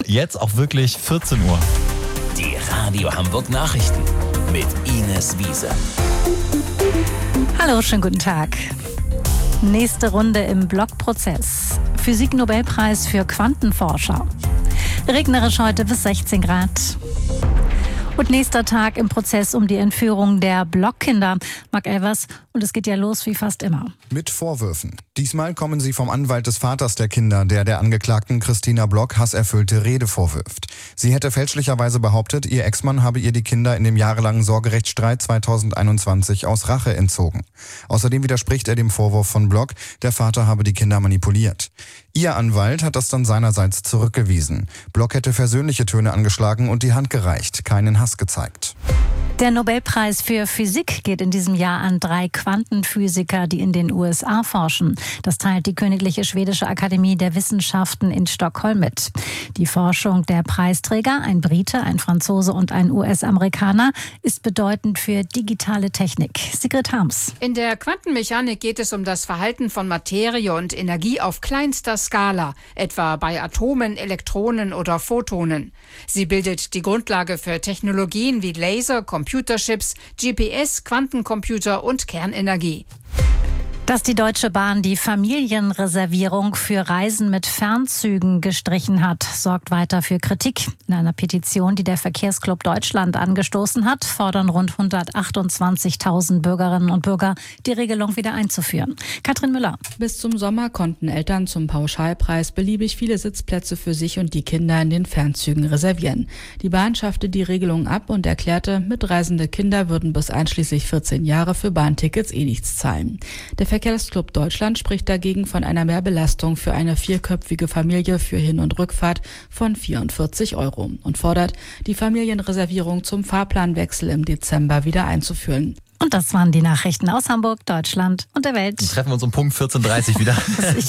jetzt auch wirklich 14 Uhr. Die Radio Hamburg Nachrichten mit Ines Wiese. Hallo, schönen guten Tag. Nächste Runde im Blockprozess. Physik-Nobelpreis für Quantenforscher. Regnerisch heute bis 16 Grad. Und nächster Tag im Prozess um die Entführung der Blockkinder. Marc Elvers, und es geht ja los wie fast immer. Mit Vorwürfen. Diesmal kommen sie vom Anwalt des Vaters der Kinder, der Angeklagten Christina Block hasserfüllte Rede vorwirft. Sie hätte fälschlicherweise behauptet, ihr Ex-Mann habe ihr die Kinder in dem jahrelangen Sorgerechtsstreit 2021 aus Rache entzogen. Außerdem widerspricht er dem Vorwurf von Block, der Vater habe die Kinder manipuliert. Ihr Anwalt hat das dann seinerseits zurückgewiesen. Block hätte versöhnliche Töne angeschlagen und die Hand gereicht, keinen Hass gezeigt. Der Nobelpreis für Physik geht in diesem Jahr an 3 Quantenphysiker, die in den USA forschen. Das teilt die Königliche Schwedische Akademie der Wissenschaften in Stockholm mit. Die Forschung der Preisträger, ein Brite, ein Franzose und ein US-Amerikaner, ist bedeutend für digitale Technik. Sigrid Harms. In der Quantenmechanik geht es um das Verhalten von Materie und Energie auf kleinster Skala, etwa bei Atomen, Elektronen oder Photonen. Sie bildet die Grundlage für Technologien wie Laser, Computerchips, GPS, Quantencomputer und Kernenergie. Dass die Deutsche Bahn die Familienreservierung für Reisen mit Fernzügen gestrichen hat, sorgt weiter für Kritik. In einer Petition, die der Verkehrsclub Deutschland angestoßen hat, fordern rund 128.000 Bürgerinnen und Bürger, die Regelung wieder einzuführen. Katrin Müller. Bis zum Sommer konnten Eltern zum Pauschalpreis beliebig viele Sitzplätze für sich und die Kinder in den Fernzügen reservieren. Die Bahn schaffte die Regelung ab und erklärte, mitreisende Kinder würden bis einschließlich 14 Jahre für Bahntickets nichts zahlen. Der Verkehrsclub Deutschland spricht dagegen von einer Mehrbelastung für eine 4-köpfige Familie für Hin- und Rückfahrt von 44 € und fordert, die Familienreservierung zum Fahrplanwechsel im Dezember wieder einzuführen. Und das waren die Nachrichten aus Hamburg, Deutschland und der Welt. Dann treffen wir uns um Punkt 14.30 Uhr wieder.